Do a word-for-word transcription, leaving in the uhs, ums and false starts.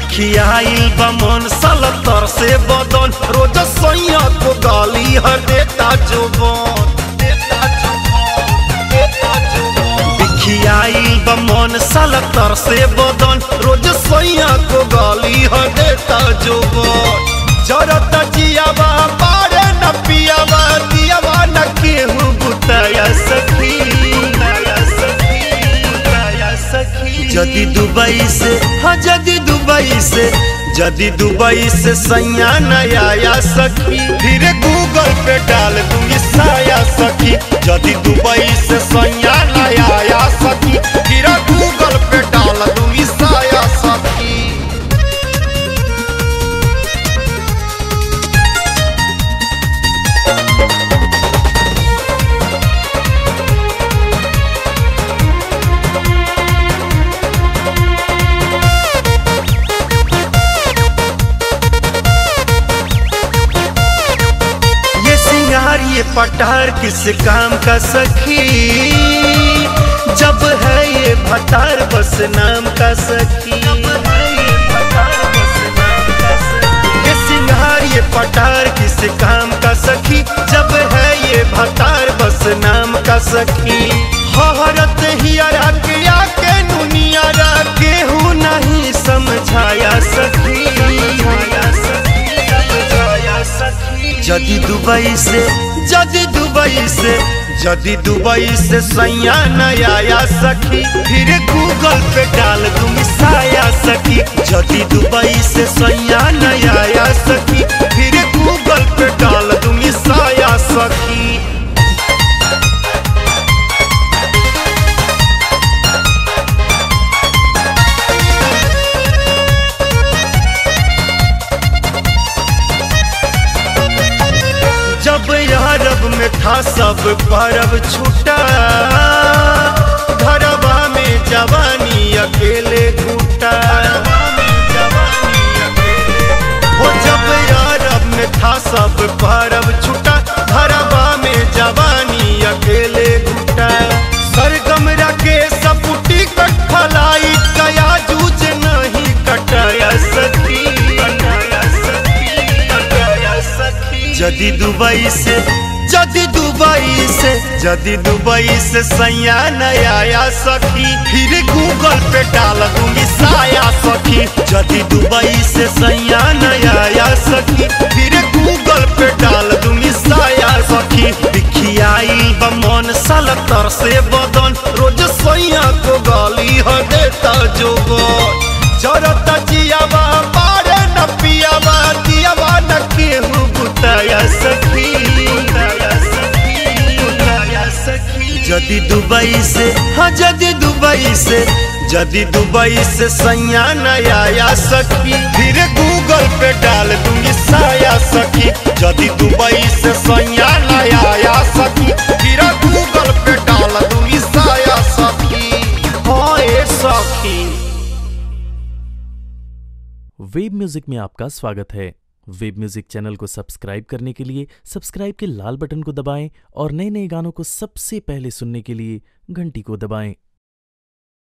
बिखियाइल बमन सलतर से बदन रोज सैया को गाली है देता जुबान बिखियाइल बमन सलतर से बदन रोज सैया को गाली है देता जुबान जरत जियावा पारे न पियावा दियावा न केहू बुताया सखी जदी दुबई से हाँ जदी दुबई से जदी दुबई से सैया नया आया सखी फिर गूगल पे डाल दूंगी साया सखी जदी दुबई से सैया नया आया सखी फिर गूगल पे डाल दूंगी साया सखी। ये पटार किस काम का सखी जब है ये भटार बस नाम का सखी ये सिंगार ये पटार किस काम का सखी जब है ये भटार बस नाम का सखी हरत हियरा के आके नुनियारा केहू नहीं समझाया सखी जदी दुबई से जदी दुबई से जदी दुबई से सैया नया आया सखी फिर गूगल पे डाल दूंगी साया सखी जदी दुबई से सैया नया आया सखी फिर गूगल पे डाल दूंगी साया सखी। जब यारब में था सब परब छूटा घरबा में जवानी अकेले घूटा हो जब यारब में था सब परब छूटा घरबा में जवानी अकेले घूटा सरगम रखे सपुटी कट फलाई कया जूझ नहीं कटाया सखी जदी दुबई से जदी दुबई से जदी दुबई से सैया नया आया सखी फिर गूगल पे डाल दूंगी साया सखी जदी दुबई से सैया नया आया सखी फिर गूगल पे डाल दूंगी साया सखी बिखियाइल बमन सलतर से बदन रोज सैया को गाली है देता जुबान जरत जियावा पारे न पियावा दियावा न केहू बुताया सखी जदी दुबई से हाँ जदी दुबई से जदी दुबई से सैया नया आया सखी फिर गूगल पे डाल दूंगी साया सखी जदी दुबई से सैया नया आया सखी फिर गूगल पे डाल दूंगी साया सखी हाँ ए सखी। वेब म्यूजिक में आपका स्वागत है। वेब म्यूजिक चैनल को सब्सक्राइब करने के लिए सब्सक्राइब के लाल बटन को दबाएं और नए नए गानों को सबसे पहले सुनने के लिए घंटी को दबाएं।